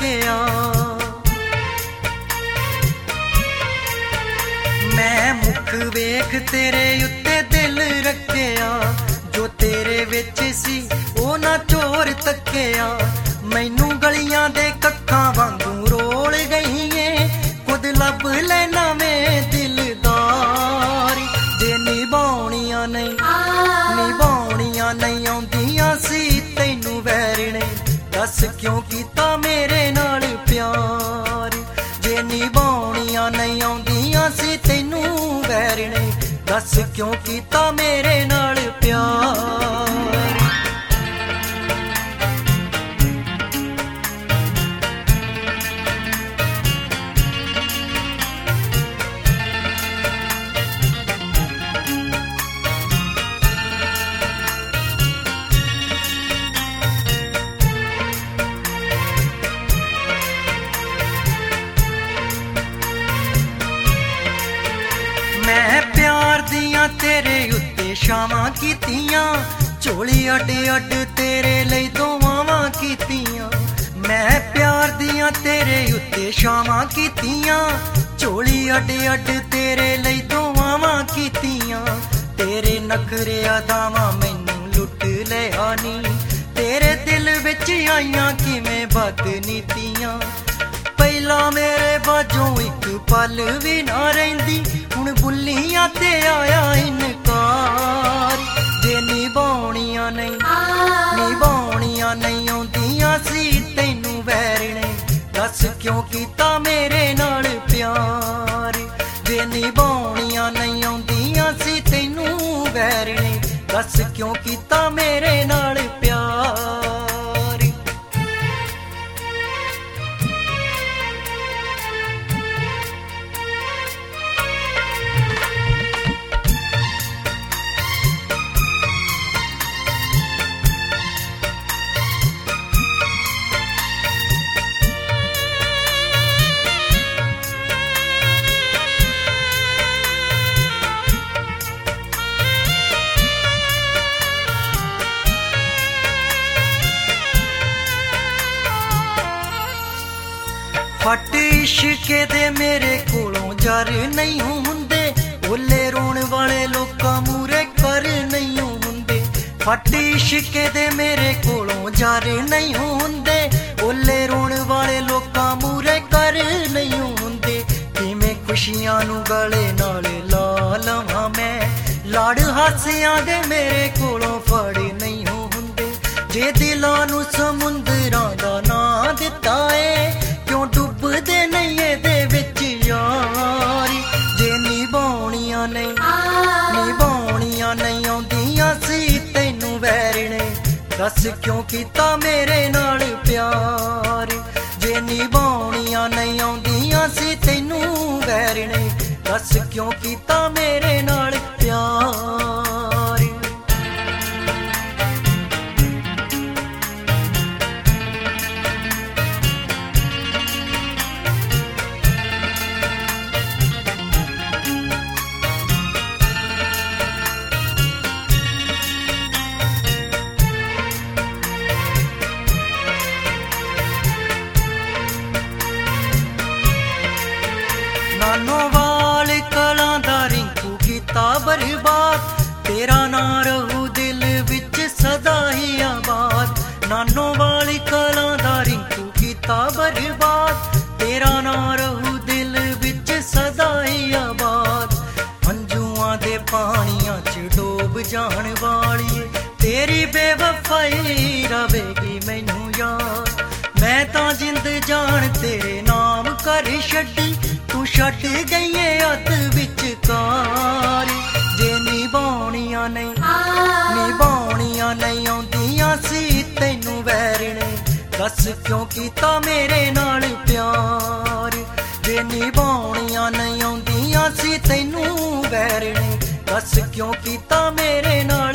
तकिया। मैं मुख वेख तेरे उत्ते दिल रखिया, जो तेरे विच सी ओ ना चोर तकिया। मैनू गलियां दे कक्खां वांगू रोल गई है, खुद लब लेना में दिलदार। जे निभाउणियां नहीं आउंदियां सी तैनू वैरणे, दस क्यों कीता मेरे नाल प्यार। जे निभाउणियां नहीं आउंदियां सी तैनू वैरणे, दस क्यों कीता मेरे नाल प्यार। मैं प्यार दियां तेरे उत्ते शावां कीतियां, झोली अड अड तेरे लई दुआवां कीतियां। मैं प्यार दियां तेरे उत्ते शावां कीतियां, झोली अड अड तेरे लई दुआवां कीतियां। तेरे नखरे अदावां मैनू लुट लिया नी, तेरे दिल विच आईयां किवें बदनीतियां। पहला मेरे बाजों एक पल भी ना रहिंदी, हुण बुल्लियां ते आया इनकार। जे निभाउणियां नहीं आउंदियां सी तैनू वैरणे, दस क्यों कीता मेरे नाल प्यार। जे निभाउणियां नहीं आउंदियां सी तैनू वैरणे, दस क्यों कीता मेरे नाल प्यार। फट इश्के दे मेरे कोलों जर नहीं हुंदे, ओले रोण वाले लोकां मूरे कर नहीं हुंदे। फट इश्के दे मेरे कोलों जर नहीं हुंदे, ओले रोण वाले लोकां मूरे कर नहीं हुंदे। किवें खुशियां नू गले नाल ला लवां मैं, लाड़ हासियां दे मेरे कोलों फड़ नहीं हुंदे। जे दिलां नू समुंदरां दा नां दित्ता है, क्यों डुबदे नहीं एदे विच यारी। जे निभाउणियां नहीं आउंदियां सी तैनू वैरणे, दस क्यों कीता मेरे नाल प्यार। जे निभाउणियां नहीं आउंदियां सी तैनू वैरणे, दस क्यों कीता मेरे नाल प्यार। नानोवाल कलां दा रिंकू कीता बर्बाद, तेरा नां रहू दिल विच सदा ही आबाद। नानोवाल कलां दा रिंकू कीता बर्बाद, तेरा नां रहू दिल विच सदा ही आबाद। हंझुआं दे पानियां च डोब जाण वालिए, तेरी बेवफाई रवेगी मैनू याद। मैं तां जिंद जान तेरे नाम कर छड्डी, तू छड्ड गई है अत विचकार। जे निभाउणियां नहीं आउंदियां सी तैनू वैरणे, दस क्यों कीता मेरे नाल प्यार। जे निभाउणियां नहीं आउंदियां सी तैनू वैरणे, दस क्यों कीता मेरे नाल